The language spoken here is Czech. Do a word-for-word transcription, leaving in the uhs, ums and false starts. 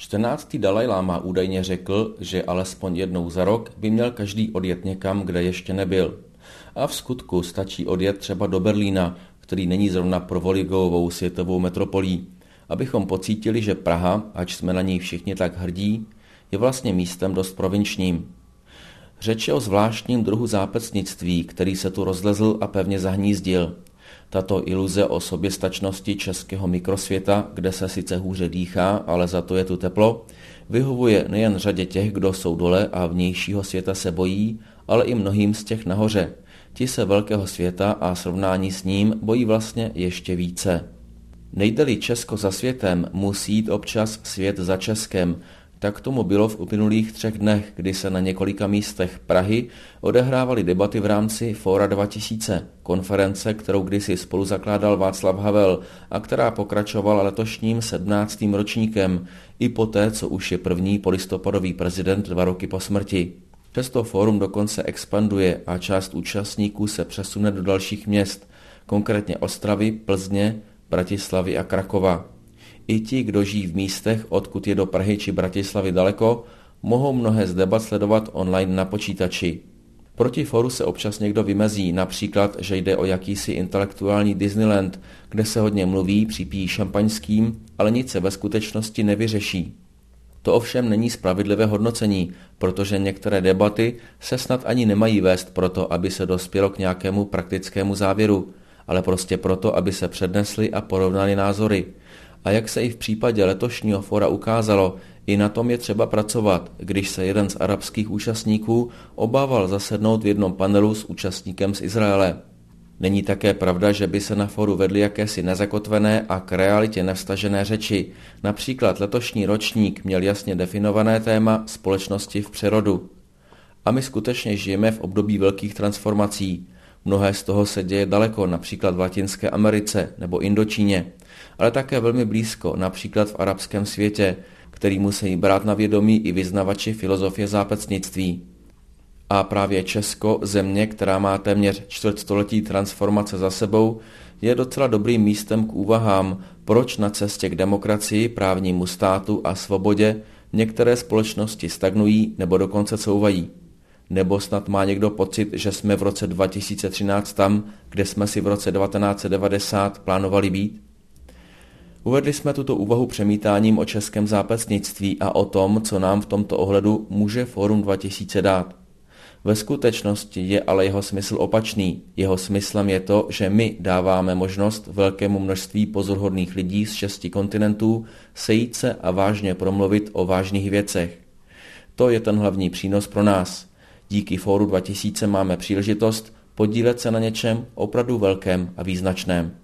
čtrnáctý Dalajláma údajně řekl, že alespoň jednou za rok by měl každý odjet někam, kde ještě nebyl. A v skutku stačí odjet třeba do Berlína, který není zrovna prvoligovou světovou metropolí, abychom pocítili, že Praha, ač jsme na ní všichni tak hrdí, je vlastně místem dost provinčním. Řeč je o zvláštním druhu zápecnictví, který se tu rozlezl a pevně zahnízdil. Tato iluze o soběstačnosti českého mikrosvěta, kde se sice hůře dýchá, ale za to je tu teplo, vyhovuje nejen řadě těch, kdo jsou dole a vnějšího světa se bojí, ale i mnohým z těch nahoře. Ti se velkého světa a srovnání s ním bojí vlastně ještě více. Nejde-li Česko za světem, musí jít občas svět za Českem. Tak tomu bylo v uplynulých třech dnech, kdy se na několika místech Prahy odehrávaly debaty v rámci Fóra dva tisíce, konference, kterou kdysi spolu zakládal Václav Havel a která pokračovala letošním sedmnáctým ročníkem, i poté, co už je první polistopadový prezident dva roky po smrti. Přesto fórum dokonce expanduje a část účastníků se přesune do dalších měst, konkrétně Ostravy, Plzně, Bratislavy a Krakova. I ti, kdo žijí v místech, odkud je do Prahy či Bratislavy daleko, mohou mnohé z debat sledovat online na počítači. Proti fóru se občas někdo vymezí, například, že jde o jakýsi intelektuální Disneyland, kde se hodně mluví, připíjí šampaňským, ale nic se ve skutečnosti nevyřeší. To ovšem není spravedlivé hodnocení, protože některé debaty se snad ani nemají vést proto, aby se dospělo k nějakému praktickému závěru, ale prostě proto, aby se přednesly a porovnaly názory. A jak se i v případě letošního fóra ukázalo, i na tom je třeba pracovat, když se jeden z arabských účastníků obával zasednout v jednom panelu s účastníkem z Izraele. Není také pravda, že by se na fóru vedly jakési nezakotvené a k realitě nevztažené řeči. Například letošní ročník měl jasně definované téma společnosti v přerodu. A my skutečně žijeme v období velkých transformací. Mnohé z toho se děje daleko, například v Latinské Americe nebo Indočíně, ale také velmi blízko, například v arabském světě, který musí brát na vědomí i vyznavači filozofie zápecnictví. A právě Česko, země, která má téměř čtvrtstoletí transformace za sebou, je docela dobrým místem k úvahám, proč na cestě k demokracii, právnímu státu a svobodě některé společnosti stagnují nebo dokonce couvají. Nebo snad má někdo pocit, že jsme v roce dva tisíce třináct tam, kde jsme si v roce devatenáct set devadesát plánovali být? Uvedli jsme tuto úvahu přemítáním o českém zápecnictví a o tom, co nám v tomto ohledu může Fórum dva tisíce dát. Ve skutečnosti je ale jeho smysl opačný. Jeho smyslem je to, že my dáváme možnost velkému množství pozoruhodných lidí z šesti kontinentů sejít se a vážně promluvit o vážných věcech. To je ten hlavní přínos pro nás. Díky Fóru dva tisíce máme příležitost podílet se na něčem opravdu velkém a význačném.